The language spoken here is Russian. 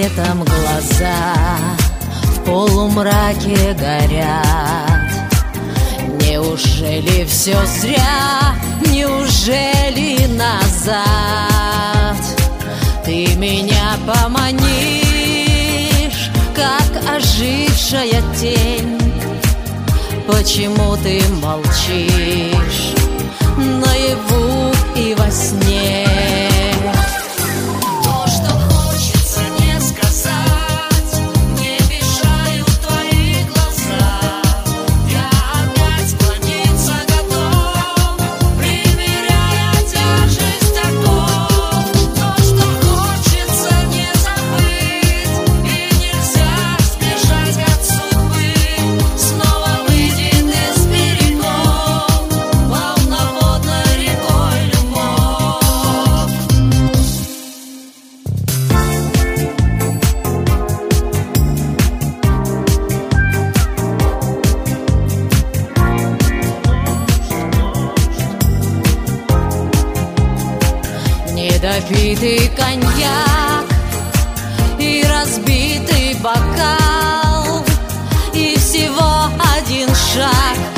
светом глаза в полумраке горят. Неужели все зря? Неужели назад? Ты меня поманишь, как ожившая тень. Почему ты молчишь наяву и во сне? То, что хочется не сказать, не мешают твои глаза. Я опять склониться готов, примеряя тяжесть оков. То, что хочется не забыть, и нельзя сбежать от судьбы. Снова выйдет из берегов полноводной рекой любовь. Недопитый коньяк и разбитый бокал, и всего один шаг